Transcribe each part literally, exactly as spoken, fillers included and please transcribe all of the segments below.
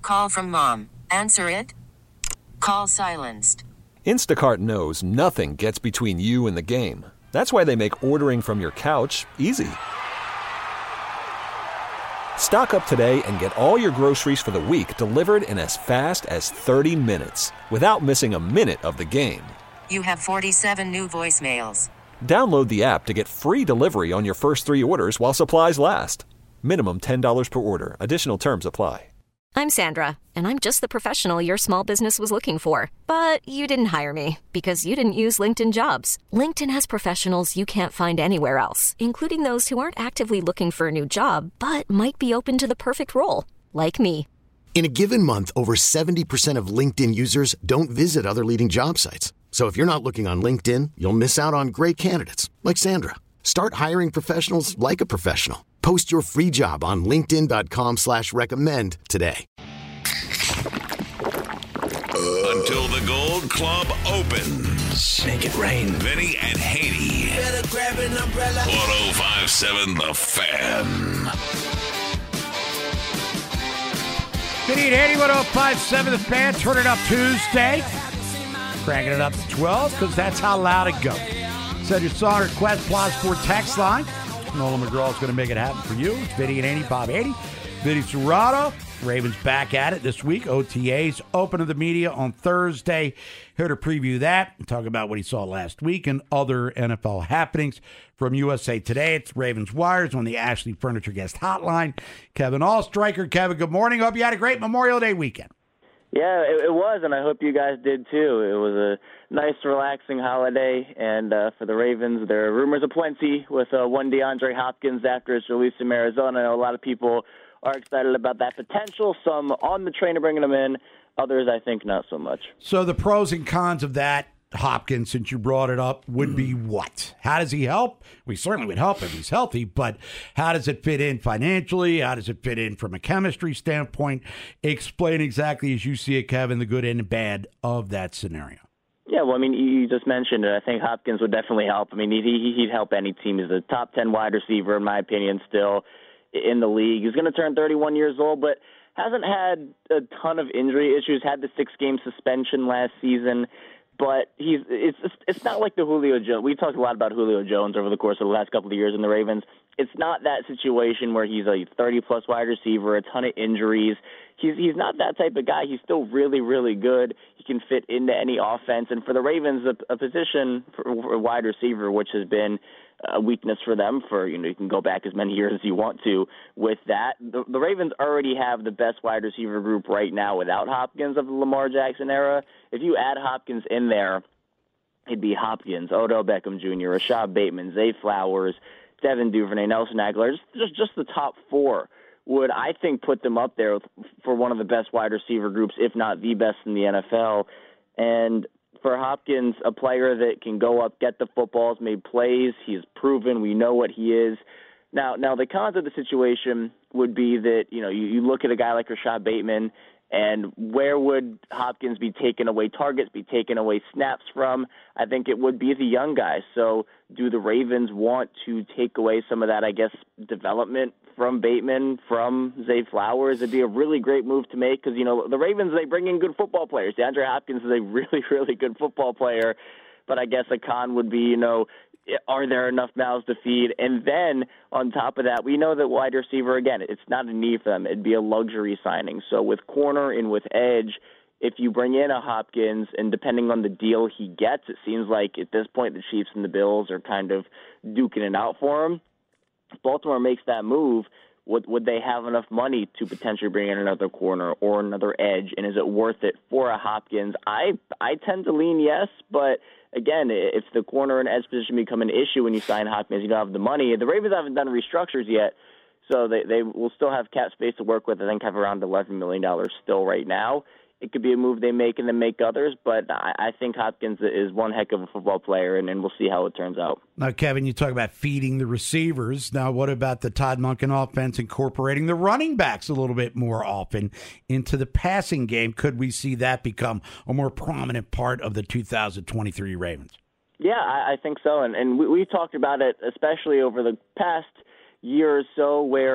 Call from mom. Answer it. Call silenced. Instacart knows nothing gets between you and the game. That's why they make ordering from your couch easy. Stock up today and get all your groceries for the week delivered in as fast as thirty minutes without missing a minute of the game. You have forty-seven new voicemails. Download the app to get free delivery on your first three orders while supplies last. Minimum ten dollars per order. Additional terms apply. I'm Sandra, and I'm just the professional your small business was looking for. But you didn't hire me because you didn't use LinkedIn Jobs. LinkedIn has professionals you can't find anywhere else, including those who aren't actively looking for a new job, but might be open to the perfect role, like me. In a given month, over seventy percent of LinkedIn users don't visit other leading job sites. So if you're not looking on LinkedIn, you'll miss out on great candidates like Sandra. Start hiring professionals like a professional. Post your free job on linkedin.com slash recommend today. Until the Gold Club opens. Make it rain. Vinny and Haney. Better grab an umbrella. one oh five point seven The Fan. Vinny and Haney, one oh five point seven The Fan. Turn it up Tuesday. Cranking it up to twelve because that's how loud it goes. Send your song request plus for text line. Nolan McGraw is going to make it happen for you. It's Vinny and Haney, Bob Haney, Vinny Serrato. Ravens back at it this week. O T As open to the media on Thursday. Here to preview that and talk about what he saw last week and other N F L happenings from U S A Today. It's Ravens Wires on the Ashley Furniture Guest Hotline. Kevin Allstriker. Kevin, good morning. Hope you had a great Memorial Day weekend. Yeah, it, it was, and I hope you guys did too. It was a nice, relaxing holiday, and uh, for the Ravens, there are rumors aplenty with uh, one DeAndre Hopkins after his release from Arizona. I know a lot of people are excited about that potential. Some on the train of bringing him in, others I think not so much. So the pros and cons of that, Hopkins, since you brought it up, would be what? How does he help? We certainly would help if he's healthy, but how does it fit in financially? How does it fit in from a chemistry standpoint? Explain exactly as you see it, Kevin, the good and the bad of that scenario. Yeah, well, I mean, you just mentioned it. I think Hopkins would definitely help. I mean, he, he'd help any team. He's a top ten wide receiver, in my opinion, still in the league. He's going to turn thirty-one years old, but hasn't had a ton of injury issues, had the six-game suspension last season. But he's it's it's not like the Julio Jones. We talked a lot about Julio Jones over the course of the last couple of years in the Ravens. It's not that situation where he's a thirty-plus wide receiver, a ton of injuries. He's he's not that type of guy. He's still really, really good. He can fit into any offense. And for the Ravens, a, a position for a wide receiver, which has been a weakness for them for, you know, you can go back as many years as you want to with that. The, the Ravens already have the best wide receiver group right now without Hopkins of the Lamar Jackson era. If you add Hopkins in there, it'd be Hopkins, Odell Beckham Junior, Rashad Bateman, Zay Flowers, Devin Duvernay, Nelson Aguilar, just, just, just the top four would, I think, put them up there for one of the best wide receiver groups, if not the best in the N F L. And for Hopkins, a player that can go up, get the footballs, made plays, he's proven, we know what he is. Now, now the cons of the situation would be that, you know, you, you look at a guy like Rashad Bateman, and where would Hopkins be taking away targets, be taking away snaps from? I think it would be the young guys. So do the Ravens want to take away some of that, I guess, development from Bateman, from Zay Flowers? It'd be a really great move to make because, you know, the Ravens, they bring in good football players. DeAndre Hopkins is a really, really good football player. But I guess a con would be, you know, are there enough mouths to feed? And then on top of that, we know that wide receiver, again, it's not a need for them. It'd be a luxury signing. So with corner and with edge, if you bring in a Hopkins, and depending on the deal he gets, it seems like at this point the Chiefs and the Bills are kind of duking it out for him. If Baltimore makes that move, would, would they have enough money to potentially bring in another corner or another edge? And is it worth it for a Hopkins? I I tend to lean yes, but again, if the corner and edge position become an issue when you sign Hopkins, you don't have the money. The Ravens haven't done restructures yet, so they, they will still have cap space to work with. I think have around eleven million dollars still right now. It could be a move they make and then make others, but I, I think Hopkins is one heck of a football player, and, and we'll see how it turns out. Now, Kevin, you talk about feeding the receivers. Now, what about the Todd Monken offense incorporating the running backs a little bit more often into the passing game? Could we see that become a more prominent part of the two thousand twenty-three Ravens? Yeah, I, I think so, and, and we, we've talked about it, especially over the past year or so, where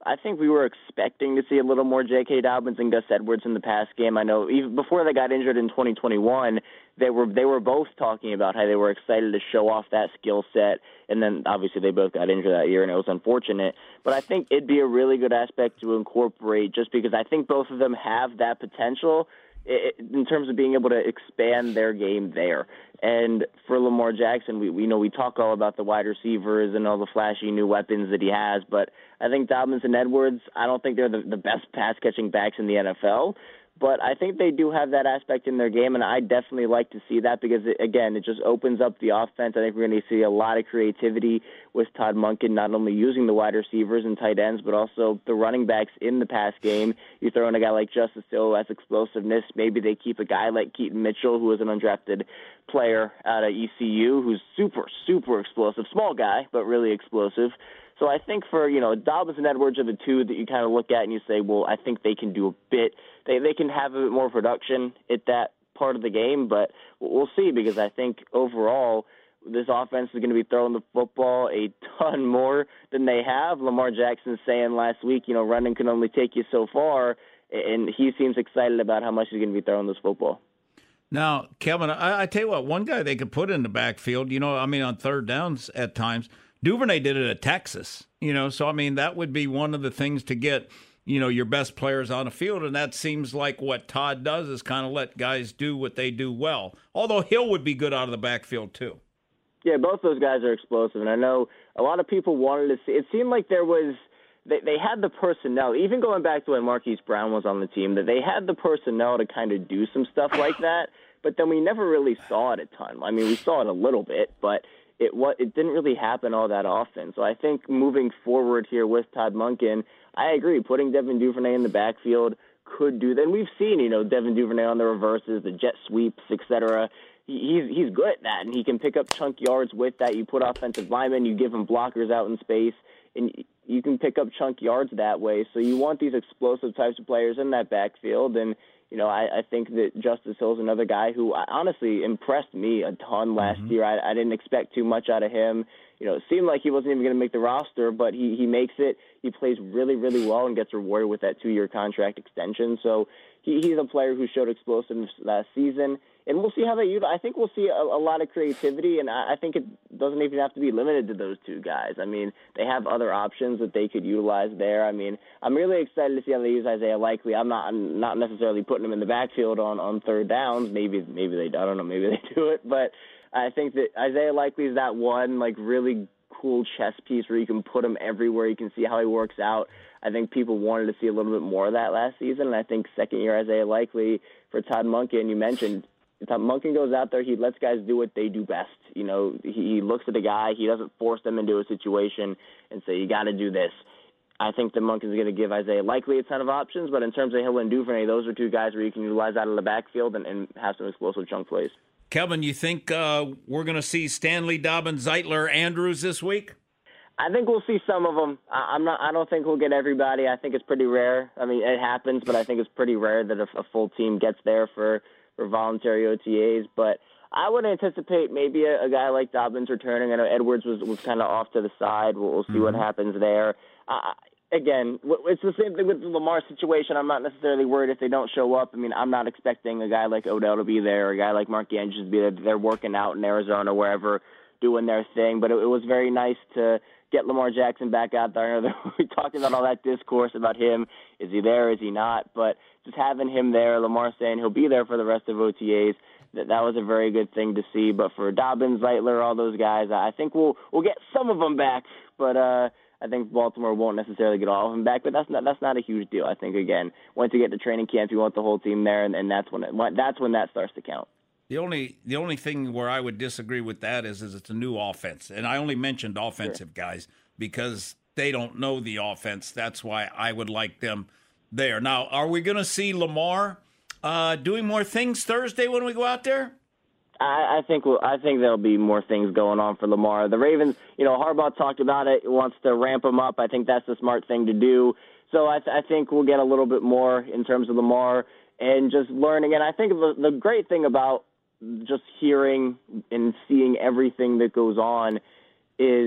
I think we were expecting to see a little more J K. Dobbins and Gus Edwards in the pass game. I know even before they got injured in twenty twenty-one, they were they were both talking about how they were excited to show off that skill set. And then obviously they both got injured that year, and it was unfortunate. But I think it'd be a really good aspect to incorporate, just because I think both of them have that potential in terms of being able to expand their game there. And for Lamar Jackson, we, we know we talk all about the wide receivers and all the flashy new weapons that he has, but I think Dobbins and Edwards, I don't think they're the, the best pass-catching backs in the N F L, but I think they do have that aspect in their game, and I definitely like to see that because, it, again, it just opens up the offense. I think we're going to see a lot of creativity with Todd Monken, not only using the wide receivers and tight ends, but also the running backs in the pass game. You throw in a guy like Justice Hill who has explosiveness. Maybe they keep a guy like Keaton Mitchell, who is an undrafted player out of E C U, who's super, super explosive. Small guy, but really explosive. So I think for, you know, Dobbins and Edwards are the two that you kind of look at and you say, well, I think they can do a bit. They they can have a bit more production at that part of the game, but we'll see, because I think overall this offense is going to be throwing the football a ton more than they have. Lamar Jackson saying last week, you know, running can only take you so far, and he seems excited about how much he's going to be throwing this football. Now, Kevin, I, I tell you what, one guy they could put in the backfield, you know, I mean, on third downs at times, Duvernay did it at Texas, you know, so, I mean, that would be one of the things to get, you know, your best players on the field, and that seems like what Todd does is kind of let guys do what they do well, although Hill would be good out of the backfield too. Yeah, both those guys are explosive, and I know a lot of people wanted to see – it seemed like there was – They, they had the personnel, even going back to when Marquise Brown was on the team, that they had the personnel to kind of do some stuff like that, but then we never really saw it a ton. I mean, we saw it a little bit, but it what it didn't really happen all that often. So I think moving forward here with Todd Monken, I agree, putting Devin Duvernay in the backfield could do that. And we've seen, you know, Devin Duvernay on the reverses, the jet sweeps, et cetera. He's, he's good at that, and he can pick up chunk yards with that. You put offensive linemen, you give him blockers out in space, and you can pick up chunk yards that way. So you want these explosive types of players in that backfield. And, you know, I, I think that Justice Hill's another guy who honestly impressed me a ton last mm-hmm. year. I, I didn't expect too much out of him. You know, it seemed like he wasn't even going to make the roster, but he, he makes it. He plays really, really well and gets rewarded with that two-year contract extension. So he, he's a player who showed explosiveness last season. And we'll see how they use it. I think we'll see a, a lot of creativity, and I, I think it doesn't even have to be limited to those two guys. I mean, they have other options that they could utilize there. I mean, I'm really excited to see how they use Isaiah Likely. I'm not I'm not necessarily putting him in the backfield on, on third downs. Maybe maybe they I don't know maybe they do it, but I think that Isaiah Likely is that one like really cool chess piece where you can put him everywhere. You can see how he works out. I think people wanted to see a little bit more of that last season, and I think second year Isaiah Likely for Todd Monken, you mentioned. Todd Monken goes out there, he lets guys do what they do best. You know, he, he looks at a guy, he doesn't force them into a situation and say, you got to do this. I think that Monken's going to give Isaiah Likely a ton of options, but in terms of Hill and Duvernay, those are two guys where you can utilize out of the backfield and, and have some explosive chunk plays. Kevin, you think uh, we're going to see Stanley, Dobbins, Zeitler, Andrews this week? I think we'll see some of them. I, I'm not. I don't think we'll get everybody. I think it's pretty rare. I mean, it happens, but I think it's pretty rare that a, a full team gets there for – for voluntary O T As, but I would anticipate maybe a, a guy like Dobbins returning. I know Edwards was, was kind of off to the side. We'll, we'll see mm-hmm. what happens there. Uh, again, it's the same thing with the Lamar situation. I'm not necessarily worried if they don't show up. I mean, I'm not expecting a guy like Odell to be there or a guy like Mark Andrews to be there. They're working out in Arizona, wherever, doing their thing. But it, it was very nice to get Lamar Jackson back out there. We talked about all that discourse about him. Is he there? Is he not? But just having him there, Lamar saying he'll be there for the rest of O T As, that that was a very good thing to see. But for Dobbins, Zeitler, all those guys, I think we'll we'll get some of them back. But uh, I think Baltimore won't necessarily get all of them back. But that's not that's not a huge deal. I think again, once you get to training camp, you want the whole team there, and, and that's when it, that's when that starts to count. The only the only thing where I would disagree with that is, is it's a new offense. And I only mentioned offensive sure. guys because they don't know the offense. That's why I would like them there. Now, are we going to see Lamar uh, doing more things Thursday when we go out there? I, I think we'll, I think there'll be more things going on for Lamar. The Ravens, you know, Harbaugh talked about it, wants to ramp him up. I think that's the smart thing to do. So I, th- I think we'll get a little bit more in terms of Lamar and just learning. And I think the, the great thing about just hearing and seeing everything that goes on is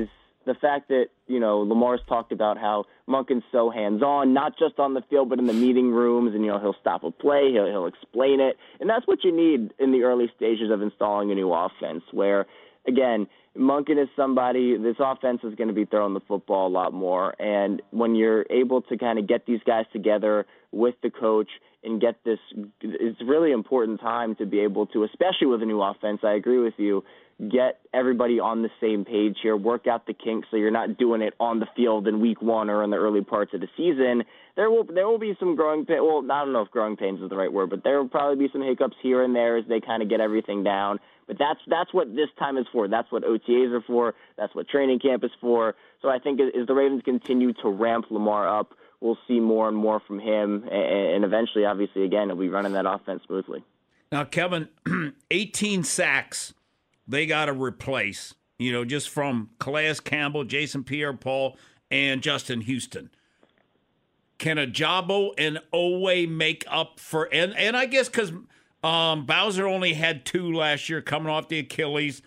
the fact that, you know, Lamar's talked about how Monken's so hands-on, not just on the field, but in the meeting rooms, and, you know, he'll stop a play, he'll, he'll explain it. And that's what you need in the early stages of installing a new offense, where, again, Monken is somebody, this offense is going to be throwing the football a lot more. And when you're able to kind of get these guys together with the coach and get this, it's a really important time to be able to, especially with a new offense, I agree with you, get everybody on the same page here, work out the kinks so you're not doing it on the field in week one or in the early parts of the season. There will there will be some growing pains. Well, I don't know if growing pains is the right word, but there will probably be some hiccups here and there as they kind of get everything down. But that's that's what this time is for. That's what O T As are for. That's what training camp is for. So I think as the Ravens continue to ramp Lamar up, we'll see more and more from him. And eventually, obviously, again, he'll be running that offense smoothly. Now, Kevin, eighteen sacks they got to replace, you know, just from Calais Campbell, Jason Pierre-Paul, and Justin Houston. Can Ajabo and Oweh make up for – and and I guess because um, Bowser only had two last year coming off the Achilles,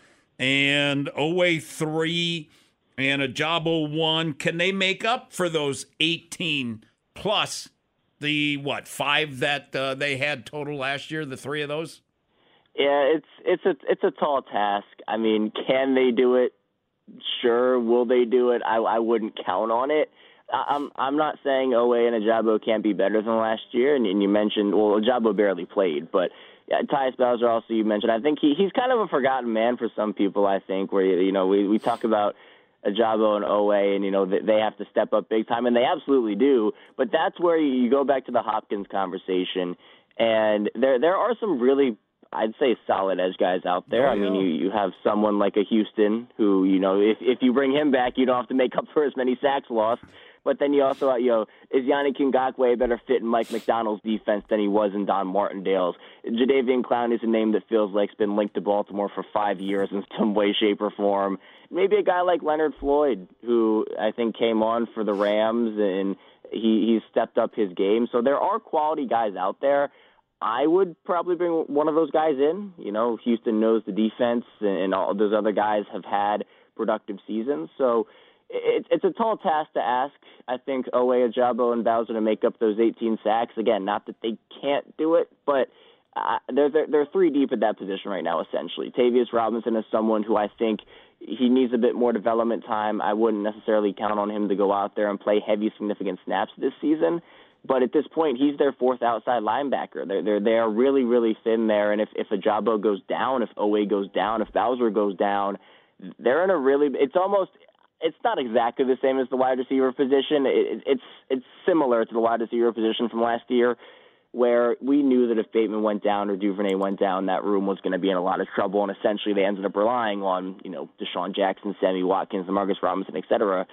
and Oweh three, and Ajabo one. Can they make up for those eighteen plus the, what, five that uh, they had total last year, the three of those? Yeah, it's it's a it's a tall task. I mean, can they do it? Sure. Will they do it? I I wouldn't count on it. I'm I'm not saying Oweh and Ajabo can't be better than last year. And, and you mentioned, well, Ajabo barely played, but yeah, Tyus Bowser also you mentioned. I think he he's kind of a forgotten man for some people. I think where you know we we talk about Ajabo and Oweh, and you know they have to step up big time, and they absolutely do. But that's where you go back to the Hopkins conversation, and there there are some really, I'd say, solid edge guys out there. Oh, yeah. I mean, you, you have someone like a Houston who, you know, if if you bring him back, you don't have to make up for as many sacks lost. But then you also, you know, is Yannick Ngakoue a better fit in Mike McDonald's defense than he was in Don Martindale's? Jadeveon Clowney is a name that feels like it's been linked to Baltimore for five years in some way, shape, or form. Maybe a guy like Leonard Floyd, who I think came on for the Rams, and he, he's stepped up his game. So there are quality guys out there. I would probably bring one of those guys in. You know, Houston knows the defense, and all those other guys have had productive seasons. So it, it's a tall task to ask, I think, Oweh, Ajabo, and Bowser to make up those eighteen sacks. Again, not that they can't do it, but uh, they're, they're, they're three deep at that position right now, essentially. Tavius Robinson is someone who I think he needs a bit more development time. I wouldn't necessarily count on him to go out there and play heavy, significant snaps this season. But at this point, he's their fourth outside linebacker. They're, they're, they are really, really thin there. And if, if Ajabo goes down, if Oweh goes down, if Bowser goes down, they're in a really – it's almost – it's not exactly the same as the wide receiver position. It, it's it's similar to the wide receiver position from last year, where we knew that if Bateman went down or Duvernay went down, that room was going to be in a lot of trouble. And essentially they ended up relying on, you know, Deshaun Jackson, Sammy Watkins, Demarcus Robinson, et cetera.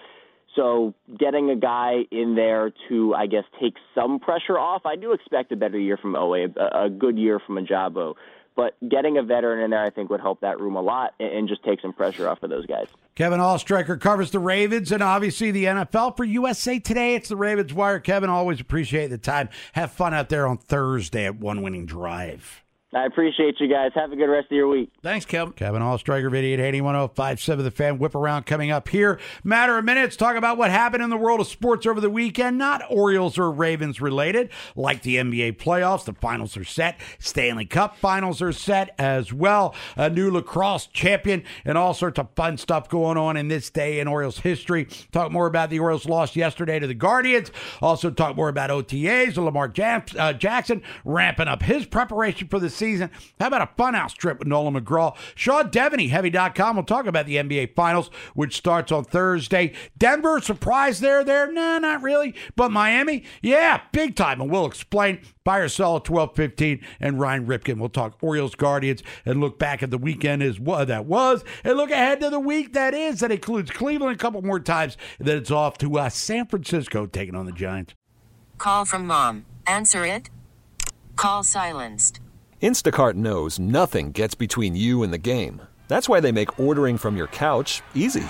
So getting a guy in there to, I guess, take some pressure off, I do expect a better year from Oweh, a, a good year from Ajabo. But getting a veteran in there, I think, would help that room a lot and, and just take some pressure off of those guys. Kevin Allstriker covers the Ravens and obviously the N F L for U S A Today. It's the Ravens Wire. Kevin, always appreciate the time. Have fun out there on Thursday at One Winning Drive. I appreciate you guys. Have a good rest of your week. Thanks, Kevin. Kevin Allstriker, video at eighty-one oh five seven The Fan. Whip around coming up here. Matter of minutes. Talk about what happened in the world of sports over the weekend. Not Orioles or Ravens related. Like the N B A playoffs, the finals are set. Stanley Cup finals are set as well. A new lacrosse champion and all sorts of fun stuff going on in this day in Orioles history. Talk more about the Orioles loss yesterday to the Guardians. Also talk more about O T As. Lamar Jackson ramping up his preparation for the season. How about a funhouse trip with Nolan McGraw? Sean Devaney, Heavy dot com, will talk about the N B A Finals, which starts on Thursday. Denver, surprise there, there? Nah, not really. But Miami, yeah, big time. And we'll explain. Buy or sell at twelve fifteen. And Ryan Ripken will talk Orioles, Guardians, and look back at the weekend as what that was, and look ahead to the week that is. That includes Cleveland a couple more times, and then it's off to uh, San Francisco taking on the Giants. Call from mom. Answer it. Call silenced. Instacart knows nothing gets between you and the game. That's why they make ordering from your couch easy.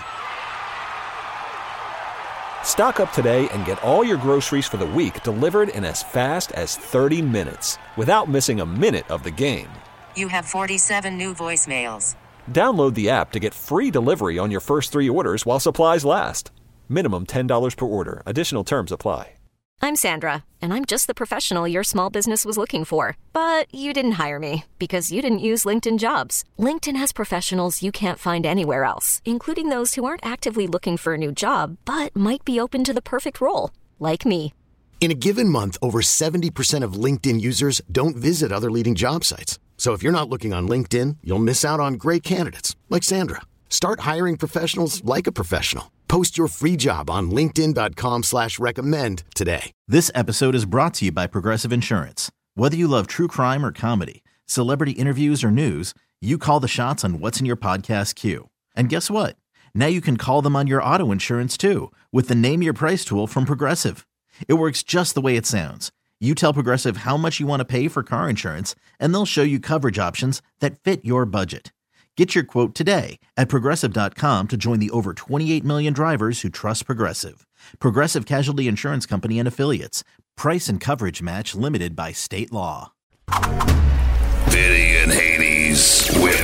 Stock up today and get all your groceries for the week delivered in as fast as thirty minutes without missing a minute of the game. You have forty-seven new voicemails. Download the app to get free delivery on your first three orders while supplies last. Minimum ten dollars per order. Additional terms apply. I'm Sandra, and I'm just the professional your small business was looking for. But you didn't hire me because you didn't use LinkedIn Jobs. LinkedIn has professionals you can't find anywhere else, including those who aren't actively looking for a new job, but might be open to the perfect role, like me. In a given month, over seventy percent of LinkedIn users don't visit other leading job sites. So if you're not looking on LinkedIn, you'll miss out on great candidates like Sandra. Start hiring professionals like a professional. Post your free job on linkedin dot com slash recommend today. This episode is brought to you by Progressive Insurance. Whether you love true crime or comedy, celebrity interviews or news, you call the shots on what's in your podcast queue. And guess what? Now you can call them on your auto insurance too with the Name Your Price tool from Progressive. It works just the way it sounds. You tell Progressive how much you want to pay for car insurance, and they'll show you coverage options that fit your budget. Get your quote today at Progressive dot com to join the over twenty-eight million drivers who trust Progressive. Progressive Casualty Insurance Company and Affiliates. Price and coverage match limited by state law. Vinny and Haney's Whip.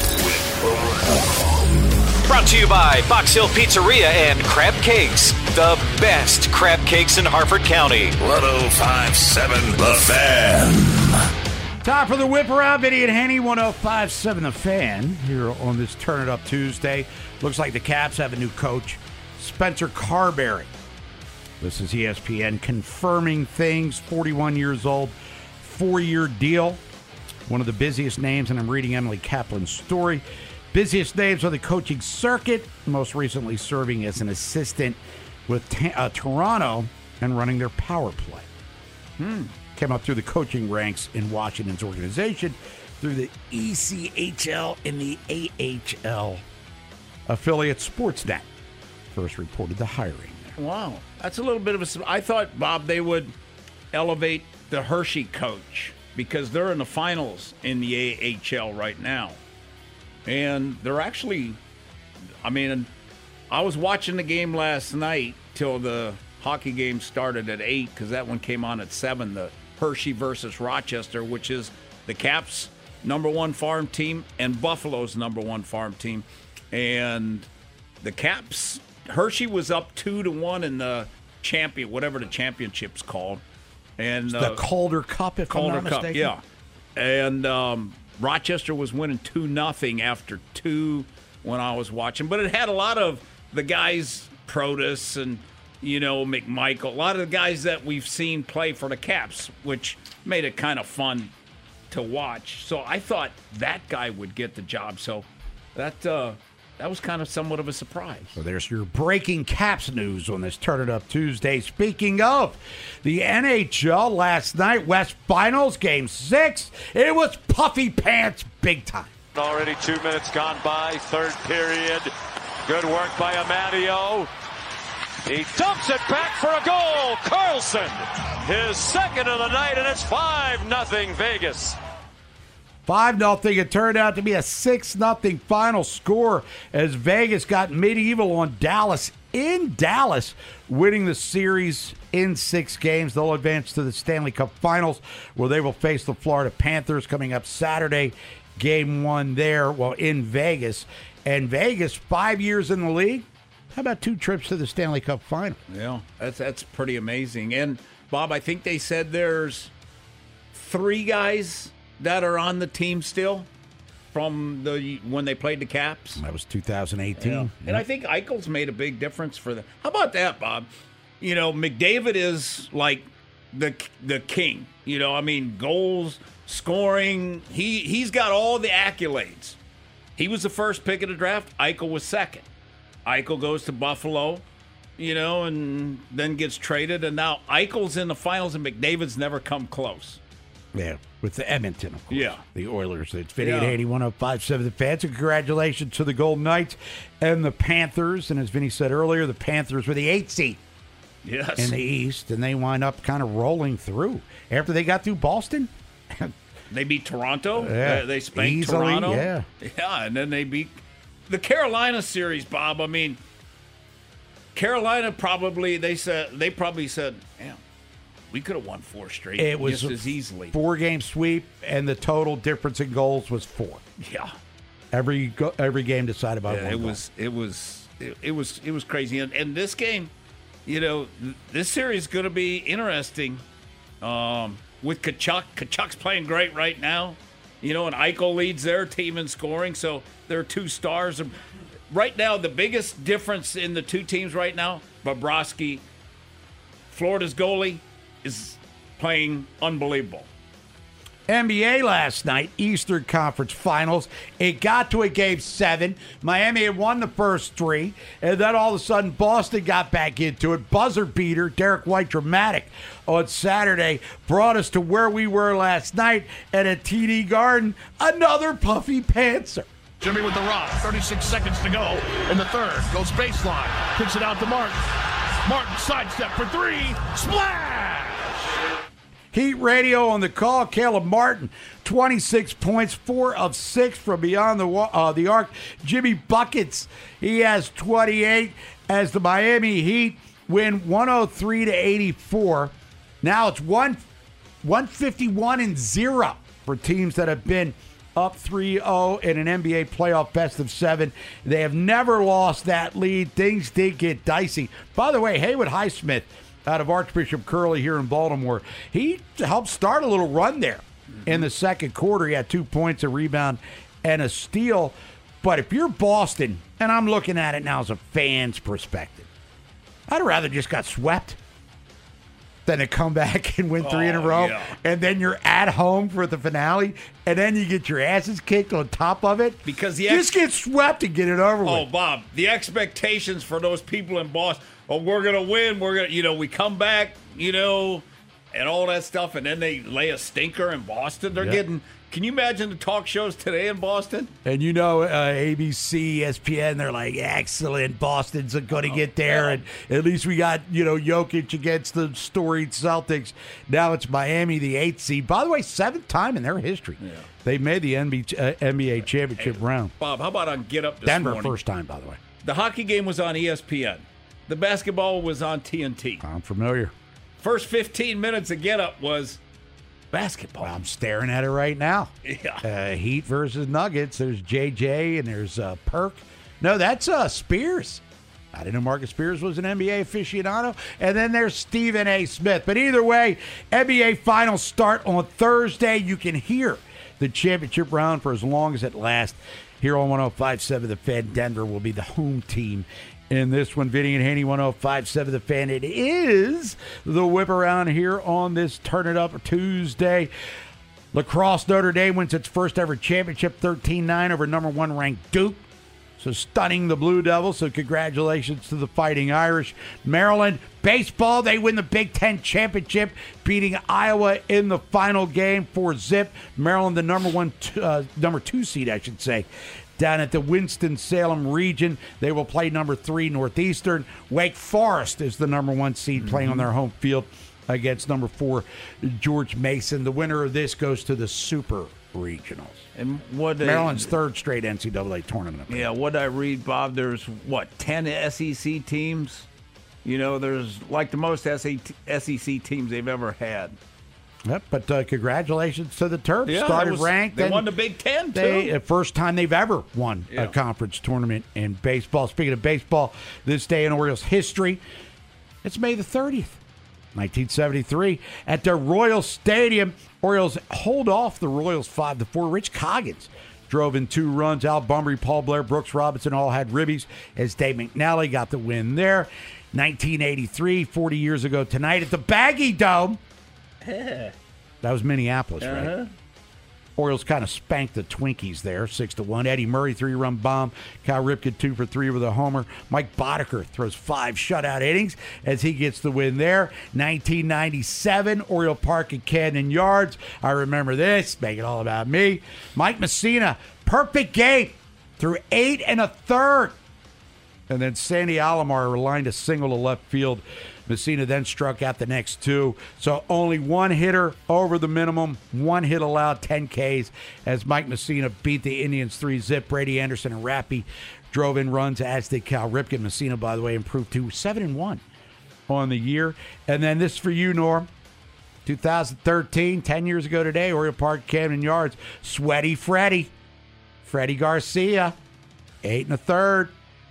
Brought to you by Box Hill Pizzeria and Crab Cakes. The best crab cakes in Harford County. one oh five point seven The Fan. Time for the whip around. Vinny and Haney, one oh five point seven The Fan, here on this Turn It Up Tuesday. Looks like the Caps have a new coach, Spencer Carberry. This is E S P N confirming things. forty-one years old, four-year deal. One of the busiest names, and I'm reading Emily Kaplan's story. Busiest names on the coaching circuit, most recently serving as an assistant with ta- uh, Toronto and running their power play. Hmm. Came up through the coaching ranks in Washington's organization through the E C H L and the A H L affiliate Sportsnet. First reported the hiring there. Wow. That's a little bit of a... I thought, Bob, they would elevate the Hershey coach because they're in the finals in the A H L right now. And they're actually... I mean, I was watching the game last night till the hockey game started at eight because that one came on at seven, the Hershey versus Rochester, which is the Caps' number one farm team and Buffalo's number one farm team. And the Caps, Hershey was up two to one in the champion, whatever the championship's called. And the uh, Calder Cup, if Calder I'm not Cup, mistaken. yeah. And um, Rochester was winning two nothing after two when I was watching. But it had a lot of the guys, Protas and, you know, McMichael, a lot of the guys that we've seen play for the Caps, which made it kind of fun to watch. So I thought that guy would get the job. So that uh, that was kind of somewhat of a surprise. So there's your breaking Caps news on this Turn It Up Tuesday. Speaking of the N H L, last night, West Finals, Game six. It was puffy pants big time. Already two minutes gone by, third period. Good work by Amadio. He dumps it back for a goal. Carlson, his second of the night, and it's five nothing Vegas. five nothing. It turned out to be a six nothing final score as Vegas got medieval on Dallas in Dallas, winning the series in six games. They'll advance to the Stanley Cup Finals, where they will face the Florida Panthers coming up Saturday. Game one there, well, in Vegas. And Vegas, five years in the league. How about two trips to the Stanley Cup Final? Yeah, that's that's pretty amazing. And, Bob, I think they said there's three guys that are on the team still from the when they played the Caps. That was two thousand eighteen. Yeah. Yeah. And I think Eichel's made a big difference for them. How about that, Bob? You know, McDavid is like the the king. You know, I mean, goals, scoring. He, he's got all the accolades. He was the first pick of the draft. Eichel was second. Eichel goes to Buffalo, you know, and then gets traded. And now Eichel's in the finals, and McDavid's never come close. Yeah, with the Edmonton, of course. Yeah. The Oilers. It's Vinny Yeah. at eighty, one oh five point seven The Fans. So congratulations to the Golden Knights and the Panthers. And as Vinny said earlier, the Panthers were the eighth seed Yes. in the East, and they wind up kind of rolling through. After they got through Boston, They beat Toronto. Yeah. They, they spanked Easily, Toronto. yeah. Yeah, and then they beat the Carolina series, Bob. I mean, Carolina probably, they said, they probably said, damn, we could have won four straight it was just as easily. four-game sweep, and the total difference in goals was four. Yeah. Every go, every game decided by yeah, one it goal. was it was it, it was it was crazy. And, and this game, you know, this series is going to be interesting. Um, with Kachuk, Kachuk's playing great right now. You know, and Eichel leads their team in scoring, so they're two stars. Right now, the biggest difference in the two teams right now, Bobrovsky, Florida's goalie, is playing unbelievable. N B A last night, Eastern Conference Finals. It got to a game seven. Miami had won the first three, and then all of a sudden Boston got back into it. Buzzer beater, Derek White, dramatic on Saturday, brought us to where we were last night at a T D Garden. Another Puffy Panther. Jimmy with the rock. thirty-six seconds to go in the third. Goes baseline. Kicks it out to Martin. Martin sidestep for three. Splash! Heat Radio on the call. Caleb Martin, twenty-six points, four of six from beyond the uh, the arc. Jimmy Buckets, he has twenty-eight as the Miami Heat win one oh three to eighty-four. Now it's one fifty-one and zero for teams that have been up three oh in an N B A playoff best of seven. They have never lost that lead. Things did get dicey. By the way, Haywood Highsmith out of Archbishop Curley here in Baltimore, he helped start a little run there mm-hmm. in the second quarter. He had two points, a rebound, and a steal. But if you're Boston, and I'm looking at it now as a fan's perspective, I'd rather just got swept than to come back and win three oh, in a row, yeah. and then you're at home for the finale, and then you get your asses kicked on top of it. Because the ex- just get swept and get it over oh, with. Oh, Bob, the expectations for those people in Boston, oh, we're going to win, we're going to, you know, we come back, you know, and all that stuff, and then they lay a stinker in Boston. They're yep. getting, can you imagine the talk shows today in Boston? And you know, uh, A B C, E S P N, they're like, excellent, Boston's going to oh, get there, yeah. and at least we got, you know, Jokic against the storied Celtics. Now it's Miami, the eighth seed. By the way, seventh time in their history. Yeah. They made the N B A, uh, N B A championship hey, round. Bob, how about on Get Up this Denver, morning? first time, by the way. The hockey game was on E S P N. The basketball was on T N T. I'm familiar. First fifteen minutes of Get Up was basketball. Well, I'm staring at it right now. Yeah. Uh, Heat versus Nuggets. There's J J and there's uh, Perk. No, that's uh, Spears. I didn't know Marcus Spears was an N B A aficionado. And then there's Stephen A. Smith. But either way, N B A finals start on Thursday. You can hear the championship round for as long as it lasts. Here on one oh five point seven The Fan, Denver will be the home team in this one. Vinny and Haney, one oh five point seven The Fan. It is the whip around here on this Turn It Up Tuesday. Lacrosse Notre Dame wins its first ever championship, thirteen nine over number one ranked Duke. So stunning the Blue Devils. So congratulations to the Fighting Irish. Maryland baseball, they win the Big Ten championship, beating Iowa in the final game for zip. Maryland, the number one, uh, number two seed, I should say, down at the Winston-Salem region. They will play number three Northeastern. Wake Forest is the number one seed, mm-hmm. playing on their home field against number four George Mason. The winner of this goes to the Super Regionals. And what they, Maryland's third straight N C double A tournament appearance. Yeah, what I read, Bob, there's, what, ten S E C teams? You know, there's like the most S E C teams they've ever had. Yep, but uh, congratulations to the Terps. Yeah, Started was, ranked. They won the Big Ten, too. They, uh, first time they've ever won yeah. a conference tournament in baseball. Speaking of baseball, this day in Orioles history, it's May the thirtieth, nineteen seventy-three. At their Royal Stadium, Orioles hold off the Royals five to four. Rich Coggins drove in two runs. Al Bunbury, Paul Blair, Brooks Robinson all had ribbies as Dave McNally got the win there. nineteen eighty-three, forty years ago tonight at the Baggy Dome. That was Minneapolis, uh-huh. right? Orioles kind of spanked the Twinkies there, six to one. Eddie Murray, three-run bomb. Cal Ripken, two for three with a homer. Mike Boddicker throws five shutout innings as he gets the win there. nineteen ninety-seven, Oriole Park at Camden Yards. I remember this. Make it all about me. Mike Messina, perfect game through eight and a third. And then Sandy Alomar lined a single to left field. Messina then struck out the next two. So only one hitter over the minimum, one hit allowed, ten Ks, as Mike Messina beat the Indians three zip. Brady Anderson and Rappy drove in runs, as did Cal Ripken. Messina, by the way, improved to seven and one on the year. And then this for you, Norm. twenty thirteen, ten years ago today, Oriole Park, Camden Yards, Sweaty Freddy. Freddie Garcia, eight and a third.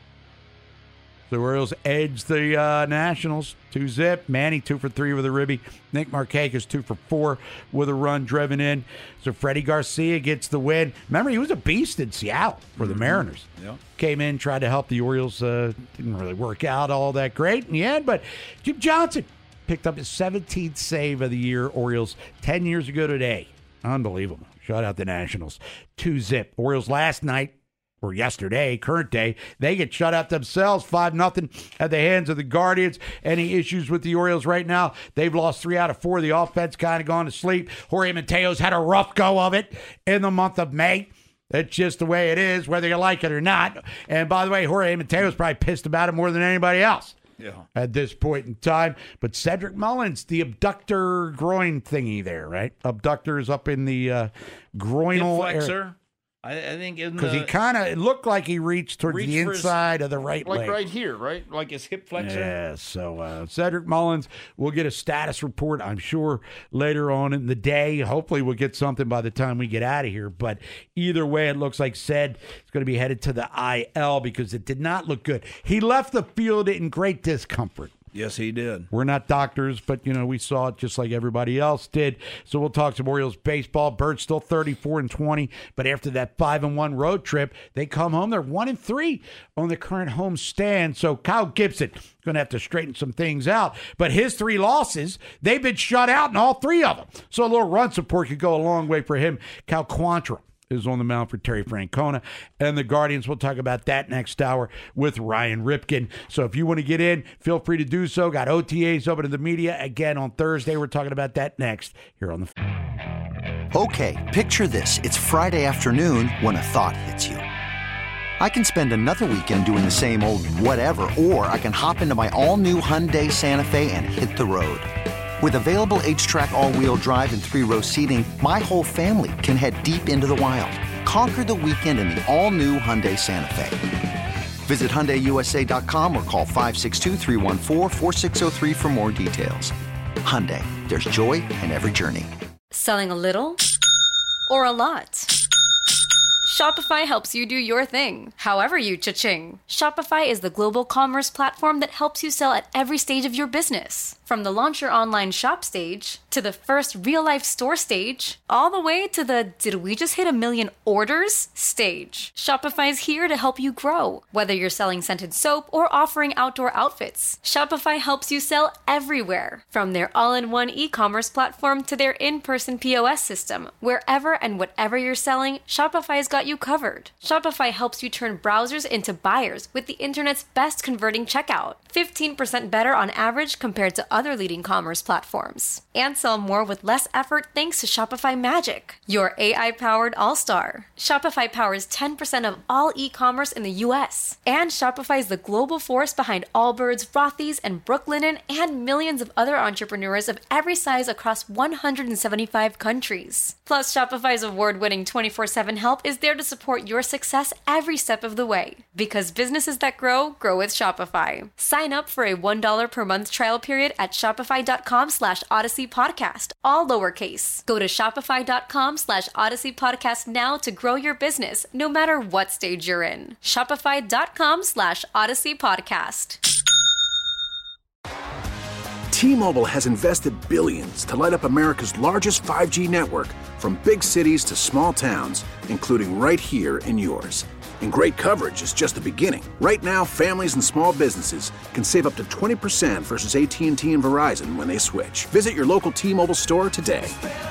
The Orioles edge the uh, Nationals, two zip. Manny, two for three with a ribby. Nick Markakis, two for four with a run driven in. So Freddie Garcia gets the win. Remember, he was a beast in Seattle for the mm-hmm. Mariners. Yeah. Came in, tried to help the Orioles. Uh, didn't really work out all that great in the end. But Jim Johnson picked up his seventeenth save of the year. Orioles ten years ago today. Unbelievable. Shout out the Nationals. two zip. Orioles last night, or yesterday, current day, they get shut out themselves, five nothing at the hands of the Guardians. Any issues with the Orioles right now? They've lost three out of four. The offense kind of gone to sleep. Jorge Mateo's had a rough go of it in the month of May. That's just the way it is, whether you like it or not. And by the way, Jorge Mateo's probably pissed about it more than anybody else. Yeah. At this point in time. But Cedric Mullins, the abductor groin thingy there, right? Abductor is up in the uh, groinal Hip flexor. area. I, I think because he kind of it looked like he reached towards reached the inside his, of the right like leg. right here, right? Like his hip flexor. Yeah, so uh, Cedric Mullins will get a status report, I'm sure, later on in the day. Hopefully we'll get something by the time we get out of here. But either way, it looks like Ced is going to be headed to the I L because it did not look good. He left the field in great discomfort. Yes, he did. We're not doctors, but, you know, we saw it just like everybody else did. So we'll talk some Orioles baseball. Birds still thirty-four and twenty, but after that five and one road trip, they come home. They're one and three on the current home stand. So Kyle Gibson going to have to straighten some things out. But his three losses, they've been shut out in all three of them. So a little run support could go a long way for him. Cal Quantrill is on the mound for Terry Francona and the Guardians. We'll talk about that next hour with Ryan Ripken. So if you want to get in, feel free to do so. Got O T As open to the media again on Thursday. We're talking about that next here on the. Okay, picture this. It's Friday afternoon when a thought hits you. I can spend another weekend doing the same old whatever, or I can hop into my all-new Hyundai Santa Fe and hit the road. With available H-Track all-wheel drive and three-row seating, my whole family can head deep into the wild. Conquer the weekend in the all-new Hyundai Santa Fe. Visit Hyundai U S A dot com or call five six two, three one four, four six zero three for more details. Hyundai, there's joy in every journey. Selling a little or a lot? Shopify helps you do your thing, however you cha-ching. Shopify is the global commerce platform that helps you sell at every stage of your business. From the launch your online shop stage, to the first real-life store stage, all the way to the did we just hit a million orders stage. Shopify's here to help you grow. Whether you're selling scented soap or offering outdoor outfits, Shopify helps you sell everywhere. From their all-in-one e-commerce platform to their in-person P O S system, wherever and whatever you're selling, Shopify's got you covered. Shopify helps you turn browsers into buyers with the internet's best converting checkout. fifteen percent better on average compared to other leading commerce platforms. And sell more with less effort thanks to Shopify Magic, your A I-powered all-star. Shopify powers ten percent of all e-commerce in the U S. And Shopify is the global force behind Allbirds, Rothy's, and Brooklinen, and millions of other entrepreneurs of every size across one hundred seventy-five countries. Plus, Shopify's award-winning twenty-four seven help is there to support your success every step of the way. Because businesses that grow, grow with Shopify. Sign up for a one dollar per month trial period at shopify.com slash Odyssey Podcast, all lowercase. Go to shopify.com slash Odyssey Podcast now to grow your business, no matter what stage you're in. Shopify.com slash Odyssey Podcast. T-Mobile has invested billions to light up America's largest five G network, from big cities to small towns, including right here in yours. And great coverage is just the beginning. Right now, families and small businesses can save up to twenty percent versus A T and T and Verizon when they switch. Visit your local T-Mobile store today.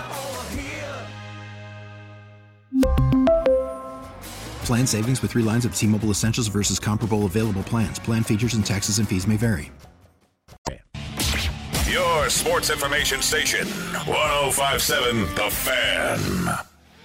Plan savings with three lines of T-Mobile Essentials versus comparable available plans. Plan features and taxes and fees may vary. Your sports information station, one oh five point seven The Fan.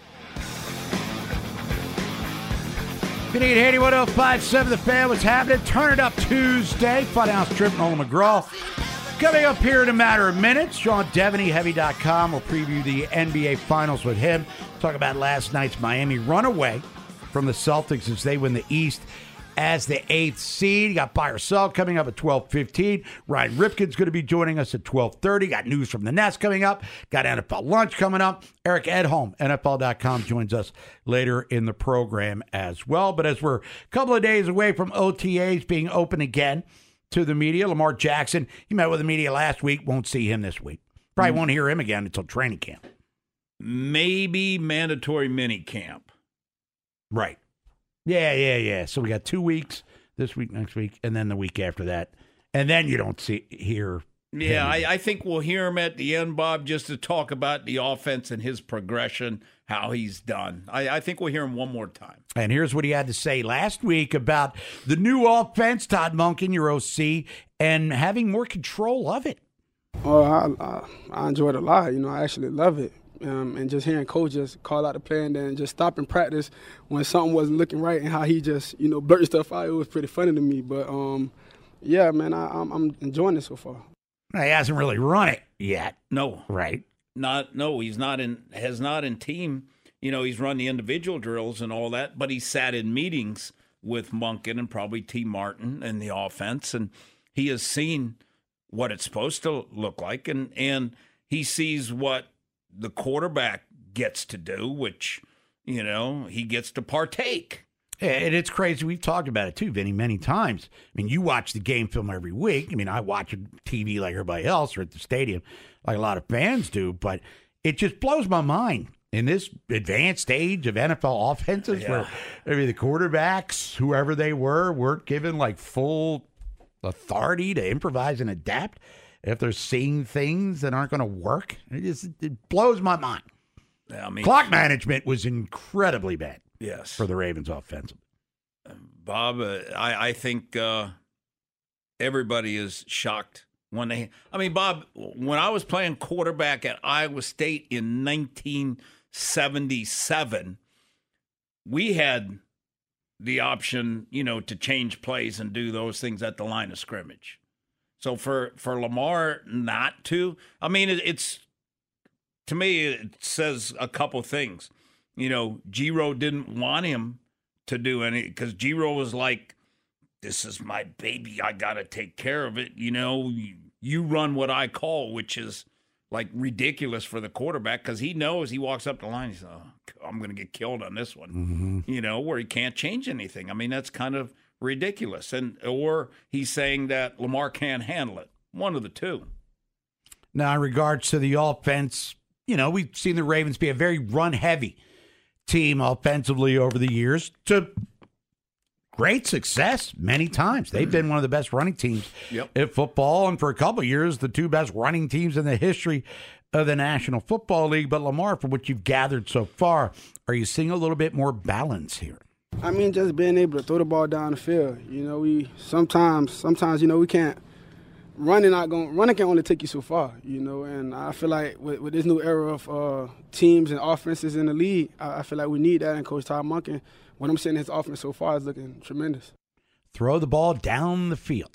Good evening, Haiti, one oh five point seven The Fan. What's happening? Turn it up Tuesday. Funhouse Trip, Nolan McGraw. Coming up here in a matter of minutes, Sean Devaney, Heavy dot com. We'll preview the N B A Finals with him. Talk about last night's Miami runaway from the Celtics as they win the East as the eighth seed. You got Buy or Sell coming up at twelve fifteen. Ryan Ripken's going to be joining us at twelve thirty. Got News from the Nest coming up. Got N F L Lunch coming up. Eric Edholm, N F L dot com, joins us later in the program as well. But as we're a couple of days away from O T As being open again to the media, Lamar Jackson, he met with the media last week. Won't see him this week. Probably won't hear him again until training camp. Maybe mandatory mini camp. Right. Yeah, yeah, yeah. So we got two weeks, this week, next week, and then the week after that. And then you don't see hear. Yeah, I, I think we'll hear him at the end, Bob, just to talk about the offense and his progression, how he's done. I, I think we'll hear him one more time. And here's what he had to say last week about the new offense, Todd Monken, your O C, and having more control of it. Oh, I, I, I enjoyed it a lot. You know, I actually love it. Um, and just hearing coaches call out the play and then just stop and practice when something wasn't looking right and how he just, you know, blurted stuff out, it was pretty funny to me. But, um, yeah, man, I, I'm, I'm enjoying it so far. He hasn't really run it yet. No. Right. Not no, he's not in has not in team. You know, he's run the individual drills and all that, but he sat in meetings with Monken and probably T. Martin and the offense, and he has seen what it's supposed to look like, and and he sees what the quarterback gets to do, which, you know, he gets to partake. And it's crazy. We've talked about it too, Vinny, many times. I mean, you watch the game film every week. I mean, I watch T V like everybody else or at the stadium like a lot of fans do, but it just blows my mind in this advanced age of N F L offenses Yeah. where maybe the quarterbacks, whoever they were, weren't given like full authority to improvise and adapt if they're seeing things that aren't going to work. It just it blows my mind. I mean, Clock management was incredibly bad. Yes. For the Ravens offensive. Bob, uh, I, I think uh, everybody is shocked when they – I mean, Bob, when I was playing quarterback at Iowa State in nineteen seventy-seven, we had the option, you know, to change plays and do those things at the line of scrimmage. So for, for Lamar not to – I mean, it, it's – to me, it says a couple things. You know, Giro didn't want him to do any because Giro was like, this is my baby. I got to take care of it. You know, you, you run what I call, which is like ridiculous for the quarterback because he knows he walks up the line. He's like, oh, I'm going to get killed on this one, mm-hmm. you know, where he can't change anything. I mean, that's kind of ridiculous. And or he's saying that Lamar can't handle it. One of the two. Now, in regards to the offense, you know, we've seen the Ravens be a very run-heavy team offensively over the years to great success many times. They've been one of the best running teams yep. in football, and for a couple of years, the two best running teams in the history of the National Football League. But Lamar, from what you've gathered so far, are you seeing a little bit more balance here? I mean, just being able to throw the ball down the field. You know, we sometimes, sometimes, you know, we can't. Running not going. Running can only take you so far, you know. And I feel like with, with this new era of uh, teams and offenses in the league, I, I feel like we need that. And Coach Todd Monken, what I'm seeing his offense so far is looking tremendous. Throw the ball down the field.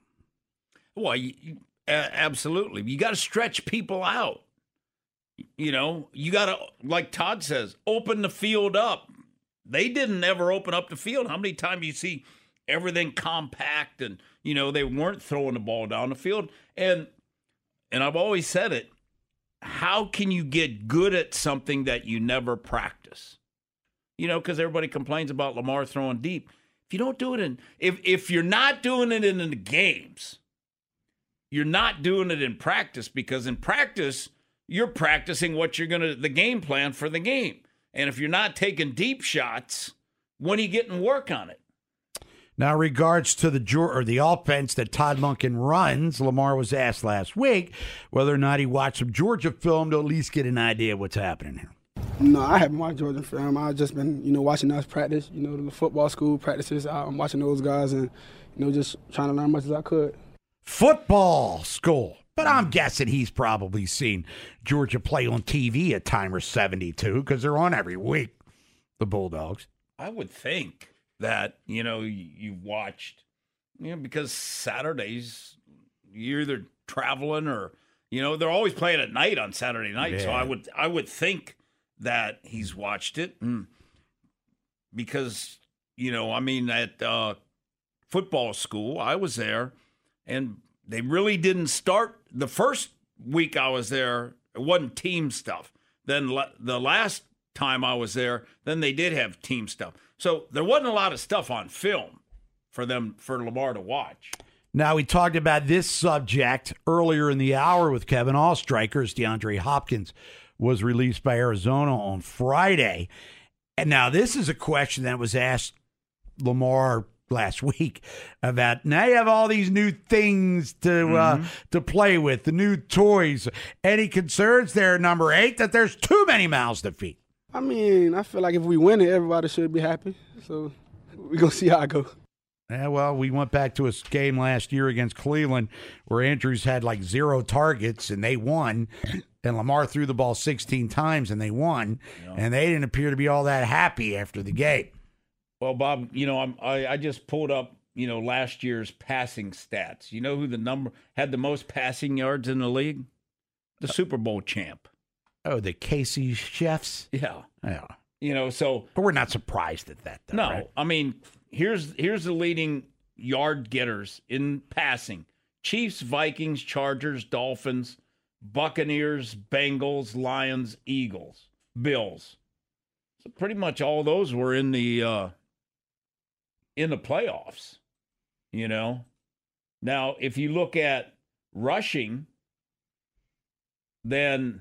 Well, you, you, uh, absolutely. You got to stretch people out. You know, you got to, like Todd says, open the field up. They didn't ever open up the field. How many times you see everything compact and, you know, they weren't throwing the ball down the field. And and I've always said it, how can you get good at something that you never practice? You know, because everybody complains about Lamar throwing deep. If you don't do it in, if if you're not doing it in the games, you're not doing it in practice, because in practice, you're practicing what you're going to, the game plan for the game. And if you're not taking deep shots, when are you getting work on it? Now, in regards to the or the offense that Todd Monken runs, Lamar was asked last week whether or not he watched some Georgia film to at least get an idea of what's happening here. No, I haven't watched Georgia film. I've just been, you know, watching us practice, you know, the football school practices. I'm watching those guys and, you know, just trying to learn as much as I could. Football school. But I'm guessing he's probably seen Georgia play on T V at Timer seventy-two because they're on every week, the Bulldogs. I would think that, you know, you watched, you know, because Saturdays, you're either traveling or, you know, they're always playing at night on Saturday night. Yeah. So I would I would think that he's watched it. Mm. Because, you know, I mean, at uh, football school. I was there, and they really didn't start. The first week I was there, it wasn't team stuff. Then la- the last time I was there, then they did have team stuff. So there wasn't a lot of stuff on film for them, for Lamar to watch. Now, we talked about this subject earlier in the hour with Kevin Allstriker as DeAndre Hopkins was released by Arizona on Friday. And now this is a question that was asked Lamar last week about, now you have all these new things to mm-hmm. uh, to play with, the new toys. Any concerns there, number eight, that there's too many mouths to feed? I mean, I feel like if we win it, everybody should be happy. So we're going to see how it goes. Yeah, well, we went back to a game last year against Cleveland where Andrews had like zero targets and they won. And Lamar threw the ball sixteen times and they won. Yeah. And they didn't appear to be all that happy after the game. Well, Bob, you know, I'm, I I just pulled up, you know, last year's passing stats. You know who the number had the most passing yards in the league? The Super Bowl champ. Oh, the K C Chiefs? Yeah. Yeah. You know, so. But we're not surprised at that, though, No, right? I mean, here's here's the leading yard getters in passing: Chiefs, Vikings, Chargers, Dolphins, Buccaneers, Bengals, Lions, Eagles, Bills. So pretty much all those were in the uh, in the playoffs. You know, now if you look at rushing, then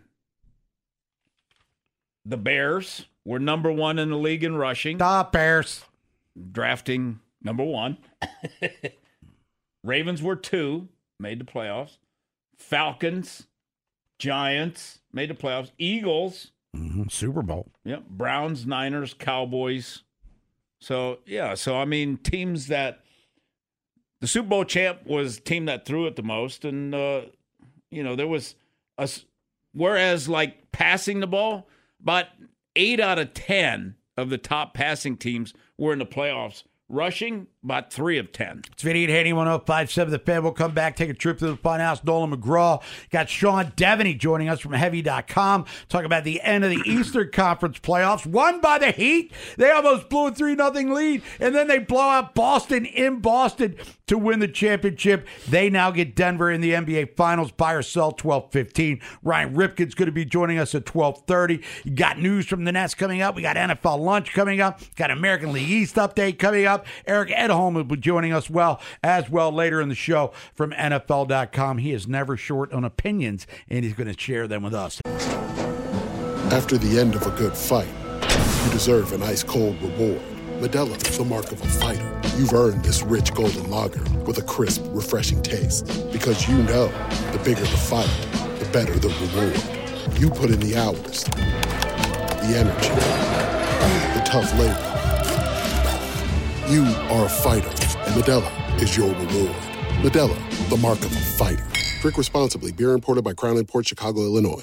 the Bears were number one in the league in rushing. Stop, Bears. Drafting number one. Ravens were two, made the playoffs. Falcons, Giants, made the playoffs. Eagles. Mm-hmm. Super Bowl. Yep. Browns, Niners, Cowboys. So, yeah. So, I mean, teams that – the Super Bowl champ was the team that threw it the most. And, uh, you know, there was a – whereas, like, passing the ball, about eight out of ten of the top passing teams were in the playoffs. Rushing, about three of ten. It's Vinny and Haney, one oh five seven The Fan. We'll come back, take a trip to the Funhouse. Nolan McGraw. Got Sean Devaney joining us from Heavy dot com. Talk about the end of the Eastern Conference playoffs. Won by the Heat. They almost blew a three nothing lead, and then they blow out Boston in Boston to win the championship. They now get Denver in the N B A Finals. Buy or sell, twelve fifteen. Ryan Ripken's going to be joining us at twelve thirty. You got news from the Nets coming up. We got N F L Lunch coming up. Got American League East update coming up. Eric Edholm will be joining us well as well later in the show from N F L dot com. He is never short on opinions, and he's going to share them with us. After the end of a good fight, you deserve an ice-cold reward. Modelo is the mark of a fighter. You've earned this rich golden lager with a crisp, refreshing taste. Because you know, the bigger the fight, the better the reward. You put in the hours, the energy, the tough labor. You are a fighter, and Modelo is your reward. Modelo, the mark of a fighter. Drink responsibly. Beer imported by Crown Imports, Chicago, Illinois.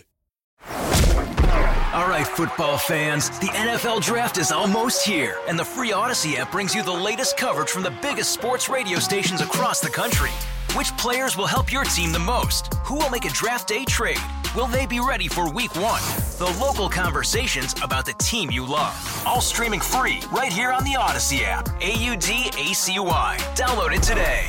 All right, football fans, the N F L Draft is almost here, and the free Odyssey app brings you the latest coverage from the biggest sports radio stations across the country. Which players will help your team the most? Who will make a draft day trade? Will they be ready for week one? The local conversations about the team you love. All streaming free right here on the Odyssey app. A U D A C Y. Download it today.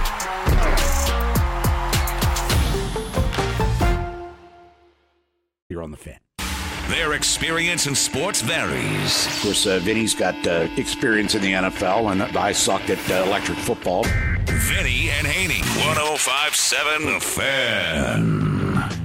You're on the Fan. Their experience in sports varies. Of course, uh, Vinny's got uh, experience in the N F L, and I sucked at uh, electric football. Vinny and Haney, one oh five point seven The Fan.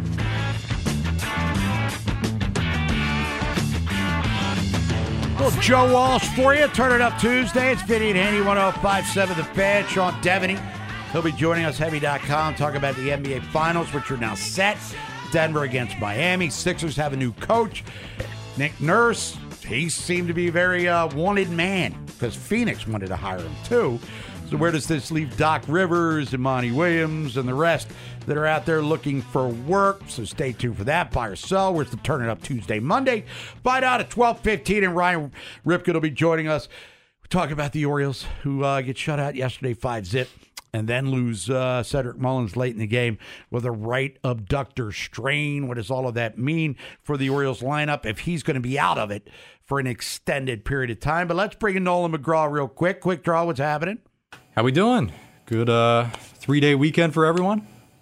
Little Joe Walsh for you. Turn it up Tuesday. It's Vinny and Haney, one oh five point seven The Fan. Sean Devaney. He'll be joining us, Heavy dot com, talk about the N B A Finals, which are now set. Denver against Miami. Sixers have a new coach. Nick Nurse, he seemed to be a very uh, wanted man because Phoenix wanted to hire him too. So where does this leave Doc Rivers and Monty Williams and the rest that are out there looking for work? So stay tuned for that. Buy or sell. We're to Turn It Up Tuesday, Monday. Find out at twelve fifteen, and Ryan Ripken will be joining us. We're talking about the Orioles, who uh, get shut out yesterday five zip. And then lose uh, Cedric Mullins late in the game with a right abductor strain. What does all of that mean for the Orioles lineup if he's going to be out of it for an extended period of time? But let's bring in Nolan McGraw real quick. Quick draw, what's happening? How we doing? Good uh, three-day weekend for everyone?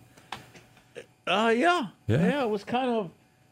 Uh, yeah. Yeah. Yeah, it was kind of...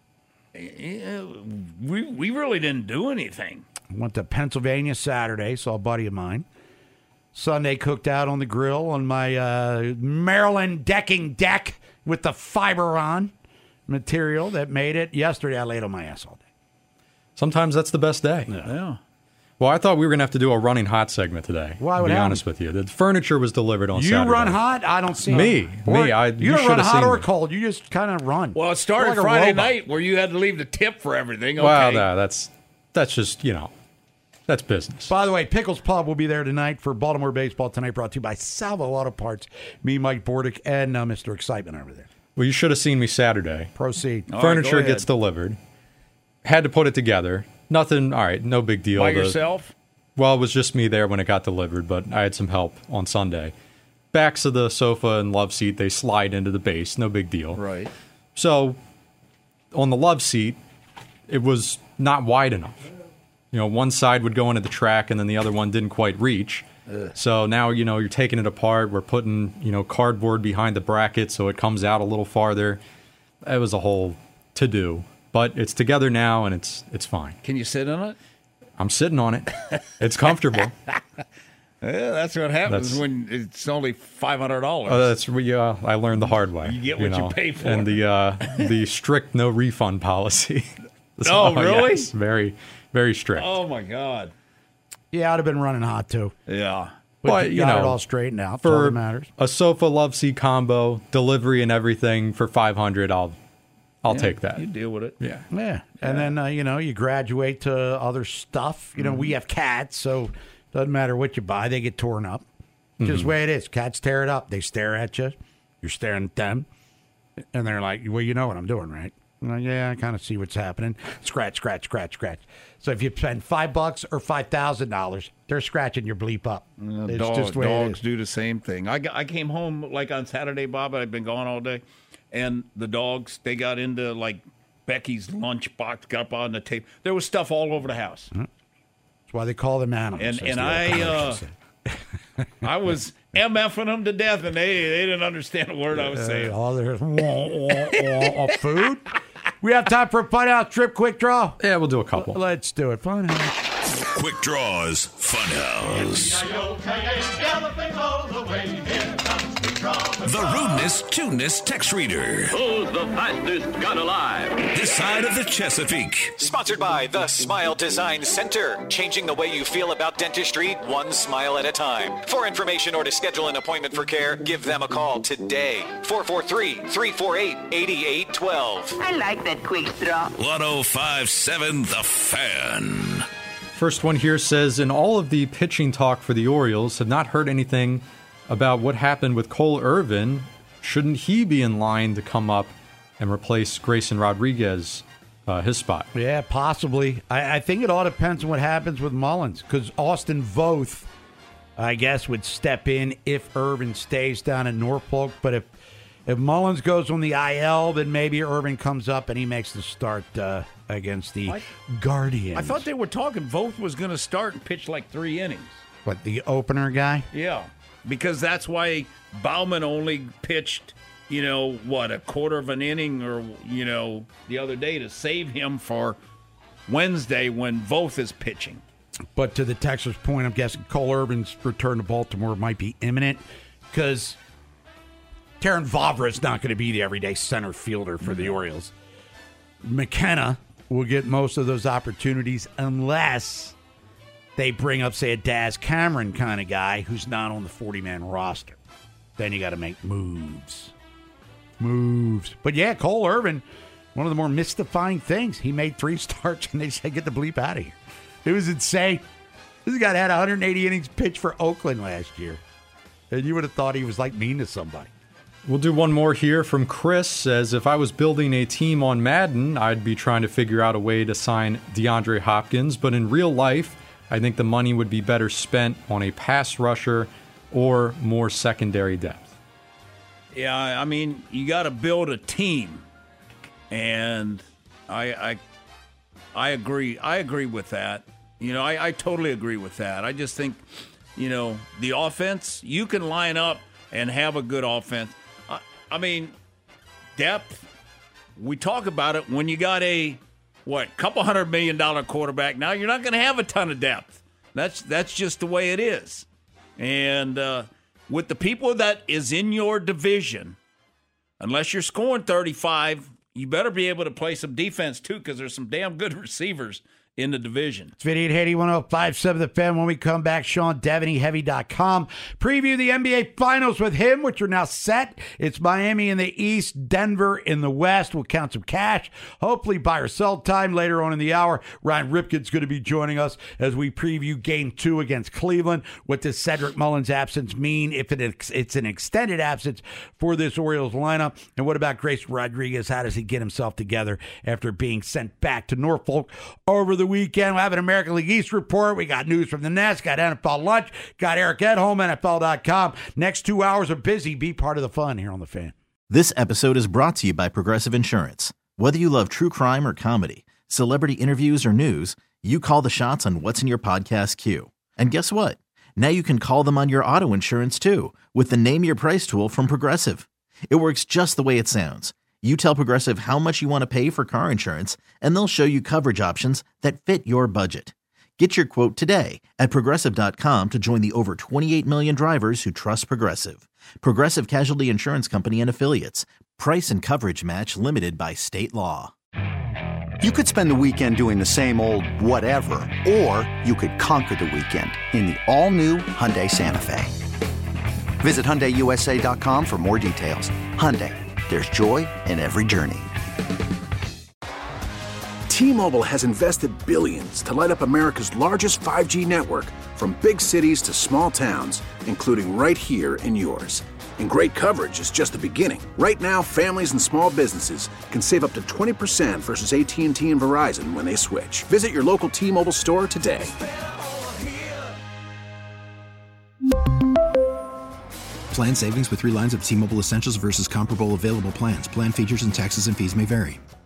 Yeah, we, we really didn't do anything. Went to Pennsylvania Saturday, saw a buddy of mine. Sunday cooked out on the grill on my uh, Maryland decking deck with the Fiberon material that made it. Yesterday, I laid on my ass all day. Sometimes that's the best day. Yeah. yeah. Well, I thought we were going to have to do a running hot segment today. Why to would be happen? honest with you. The furniture was delivered on You Saturday. run hot? I don't see Me. it. Or- Me. I, you, you don't should run have hot seen or me. cold. You just kind of run. Well, it started Like a Friday robot. night where you had to leave the tip for everything. Okay. Well, no, that's, that's just, you know, that's business. By the way, Pickles Pub will be there tonight for Baltimore Baseball tonight, brought to you by Salvo Auto Parts. Me, Mike Bordick, and uh, Mister Excitement over there. Well, you should have seen me Saturday. Proceed. All right, Furniture go gets ahead. delivered. Had to put it together. Nothing, all right, no big deal. By The- yourself? Well, it was just me there when it got delivered, but I had some help on Sunday. Backs of the sofa and love seat, they slide into the base. No big deal. Right. So, on the love seat, it was not wide enough. You know, one side would go into the track, and then the other one didn't quite reach. Ugh. So now, you know, you're taking it apart. We're putting, you know, cardboard behind the bracket so it comes out a little farther. It was a whole to-do. But it's together now, and it's it's fine. Can you sit on it? I'm sitting on it. It's comfortable. Yeah, that's what happens That's- when it's only five hundred dollars. Oh, that's yeah. I learned the hard way. You get what you know, pay for. and the uh, the strict no refund policy. Oh, really? Yes, very, very strict. Oh, my God. Yeah, I'd have been running hot, too. Yeah. But, But, you you got know, it all straightened out. That's all For that matters. a sofa love seat combo, delivery and everything for five hundred, I'll I'll Yeah, take that. You deal with it. Yeah. Yeah. And then, uh, you know, you graduate to other stuff. You know, Mm-hmm. we have cats, so doesn't matter what you buy, they get torn up. Just Mhm. the way it is. Cats tear it up. They stare at you. You're staring at them. And they're like, well, you know what I'm doing, right? I'm like, yeah, I kind of see what's happening. Scratch, scratch, scratch, scratch. So if you spend five bucks or five thousand dollars, they're scratching your bleep up. Uh, It's dog- just the way it dogs is. do the same thing. I, got- I came home like on Saturday, Bob. I'd been gone all day, and the dogs they got into like Becky's lunchbox, got up on the table. There was stuff all over the house, That's why they call them animals. and as and the old I uh, politicians I was MFing them to death, and they they didn't understand a word I was say. saying. Uh, all there's wah, wah, wah, of food. We have time for a fun house trip quick draw. Yeah, we'll do a couple. Let's do it. Fun house. Quick Draws Funhouse. The rudeness, tuneness text reader. Who's the fastest gun alive? This side of the Chesapeake. Sponsored by the Smile Design Center, changing the way you feel about dentistry one smile at a time. For information or to schedule an appointment for care, give them a call today. four four three, three four eight, eight eight one two. I like that quick straw. one oh five point seven The Fan. First one here says, in all of the pitching talk for the Orioles, have not heard anything about what happened with Cole Irvin. Shouldn't he be in line to come up and replace Grayson Rodriguez, uh, his spot? Yeah, possibly. I, I think it all depends on what happens with Mullins, because Austin Voth, I guess, would step in if Irvin stays down in Norfolk. But if if Mullins goes on the I L, then maybe Irvin comes up and he makes the start uh, against the I- Guardians. I thought they were talking. Voth was going to start and pitch like three innings. What, the opener guy? Yeah, because that's why Bauman only pitched, you know, what, a quarter of an inning or, you know, the other day to save him for Wednesday when Voth is pitching. But to the Texas point, I'm guessing Cole Irvin's return to Baltimore might be imminent because Taron Vavra is not going to be the everyday center fielder for the Orioles. McKenna will get most of those opportunities unless they bring up, say, a Daz Cameron kind of guy who's not on the forty-man roster. Then you got to make moves. Moves. But yeah, Cole Irvin, one of the more mystifying things. He made three starts and they said, get the bleep out of here. It was insane. This guy had one hundred eighty innings pitched for Oakland last year. And you would have thought he was like mean to somebody. We'll do one more here from Chris. Says, if I was building a team on Madden, I'd be trying to figure out a way to sign DeAndre Hopkins. But in real life, I think the money would be better spent on a pass rusher or more secondary depth. Yeah, I mean, you got to build a team, and I, I, I agree. I agree with that. You know, I, I totally agree with that. I just think you know, the offense. You can line up and have a good offense. I, I mean, depth, we talk about it when you got a, what, couple hundred million dollar quarterback. Now you're not going to have a ton of depth. That's that's just the way it is. And uh, with the people that is in your division, unless you're scoring thirty-five, you better be able to play some defense too, because there's some damn good receivers in the division. It's Vinny and Haney, one oh five point seven The Fan. When we come back, Sean Devaney, Heavy dot com. Preview the N B A Finals with him, which are now set. It's Miami in the East, Denver in the West. We'll count some cash. Hopefully buy or sell time later on in the hour. Ryan Ripken's going to be joining us as we preview Game two against Cleveland. What does Cedric Mullins' absence mean, if it, it's an extended absence for this Orioles lineup? And what about Grayson Rodriguez? How does he get himself together after being sent back to Norfolk over the weekend? We'll have an American League East report. We got news from the Nest, got N F L Lunch, got Eric Edholm, N F L dot com. Next two hours are busy. Be part of the fun here on The Fan. This episode is brought to you by Progressive Insurance. Whether you love true crime or comedy, celebrity interviews or news, you call the shots on what's in your podcast queue. And guess what? Now you can call them on your auto insurance too, with the Name Your Price tool from Progressive. It works just the way it sounds. You tell Progressive how much you want to pay for car insurance, and they'll show you coverage options that fit your budget. Get your quote today at Progressive dot com to join the over twenty-eight million drivers who trust Progressive. Progressive Casualty Insurance Company and Affiliates. Price and coverage match limited by state law. You could spend the weekend doing the same old whatever, or you could conquer the weekend in the all-new Hyundai Santa Fe. Visit Hyundai U S A dot com for more details. Hyundai. There's joy in every journey. T-Mobile has invested billions to light up America's largest five G network, from big cities to small towns, including right here in yours. And great coverage is just the beginning. Right now, families and small businesses can save up to twenty percent versus A T and T and Verizon when they switch. Visit your local T-Mobile store today. Plan savings with three lines of T-Mobile Essentials versus comparable available plans. Plan features and taxes and fees may vary.